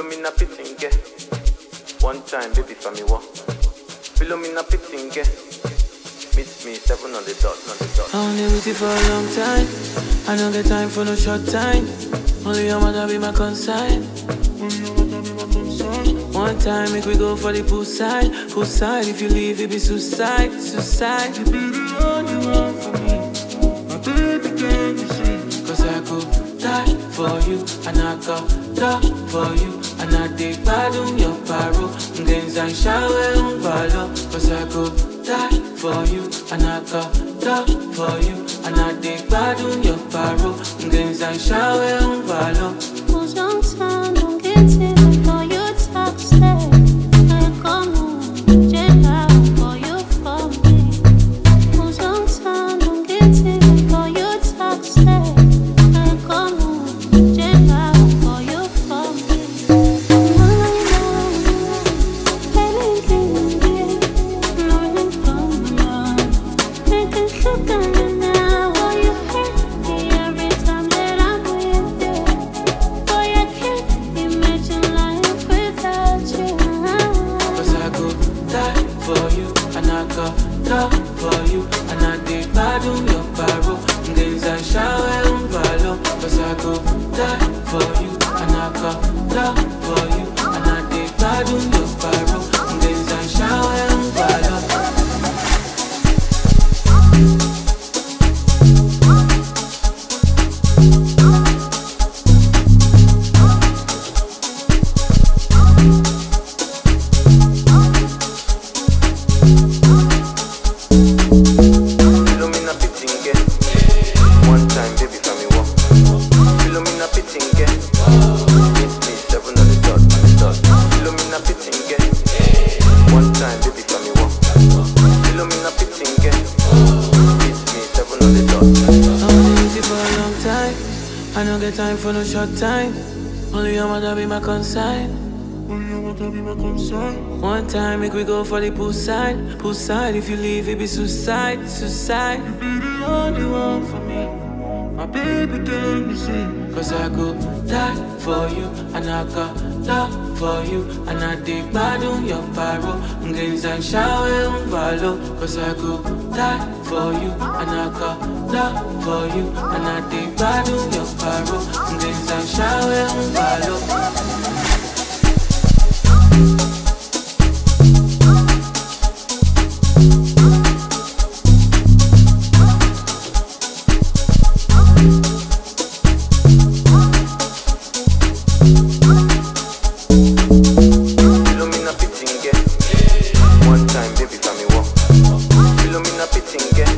Philomena Pittinge. One time, baby, for me, what? Philomena Pittinge. Meet me 7 on the dot, on the dot. I only with you for a long time. I don't get time for no short time. Only your mother be my consign. One time, make we go for the poolside. Poolside, if you leave, it be suicide, suicide. You be the only one for me. My baby, can you see? Cause I could die for you, and I got love for you. And I dig bad on your paro. Games and shower on follow. Cause I could die for you, and I got love for you. And I dig bad on your paro. Games and shower on follow. Who's on time, don't get it before you talk, say I come on, jet out for you for me. Who's on time, don't get it before you talk, say I come on, jet out for you for me. Love for you, and I dig bad on your paro. Games and shower on follow. Cause I go die for you, and I got love for you. And I dig bad on your paro. Games and shower on follow. I don't get time for no short time. Only your mother be my consign. One time, make we go for the poolside. Poolside, if you leave, it be suicide, suicide. You be the only one for me. My baby, can you see? Cause I go die for you, and I got love for you. And I dig bad on your paro. Games and shower on follow. Cause I go die for you, and I got love for you. And I dig bad on your paro. Games and shower on follow. Philomena Pittinge. One time, baby, for me, what? Philomena Pittinge.